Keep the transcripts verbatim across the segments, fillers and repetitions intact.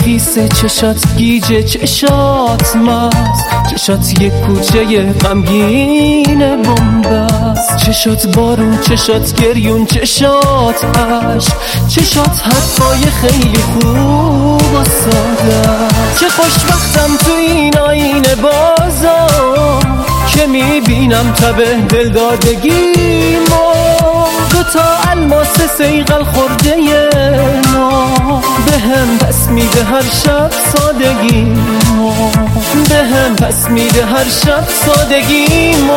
خیسه، چشات گیجه، چشات مست، چشات یک کوچه غمگین بنبست، چشات بارون، چشات گریون، چشات عشق، چشات حرفای خیلی خوب و ساده. چه خوشبختم تو این آینه بازم که میبینم تبه دلدادگیمو، دوتا الماس سیغل خورده ما بهم پس میده هر شب سادگیمو، بهم پس میده هر شب سادگیمو.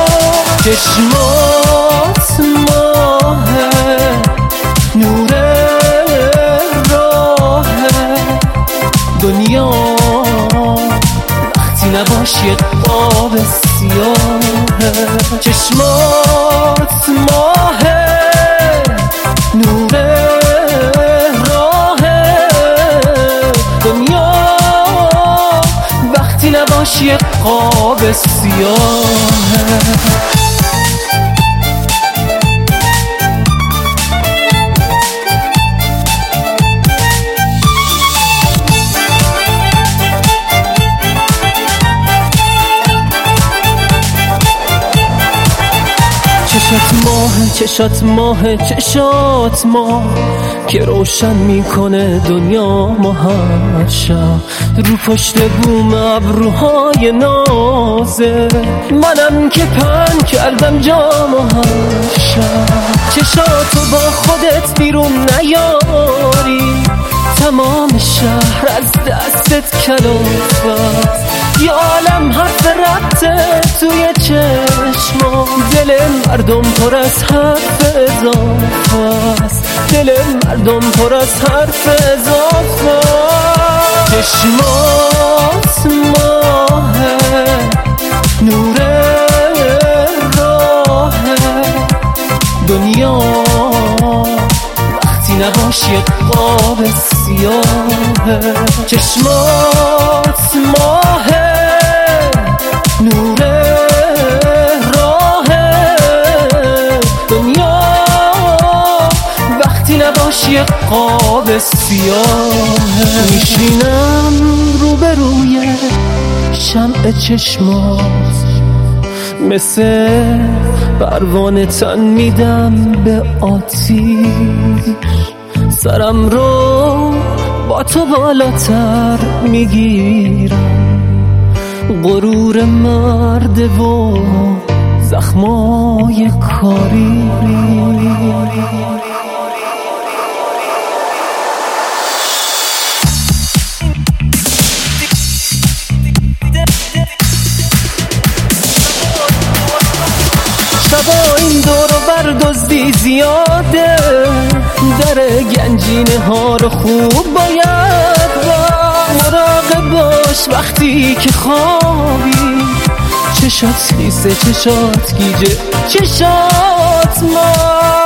چشمات ماهه، نور راه دنیا، وقتی نباشی قاب سیاهه. چشمات ماهه، نور راه دنیا، وقتی نباشی قاب سیاهه. چشات ماه، چشات ماه، چشات ماه که روشن میکنه دنیا ما هر شب. رو پشت بوم ابروهای نازه منم که پن کردم جام و هر شب. چشاتو با خودت بیرون نیاری، تمام شهر از دستت کلافت. یه عالم حرف ربطه توی چشما، دل مردم پر از حرف اضافه است، دل مردم پر از حرف اضافه. چشمات ماهه، نور راه دنیا، وقتی نباشی قاب سیاهه. چشمات ماهه، نور راه دنیا، وقتی نباشی قاب سیاهه. میشینم روبروی شمع چشمات، مثل پروانه تن میدم به آتیش، سرم رو با تو بالاتر میگیرم، غرور مرد و زخمای کاری. شبا این دور و بردزدی زیاده، در گنجینه ها رو خوب باید با مراقب باش وقتی که خوابی. چشات خیسه، چشات گیجه، چشات ما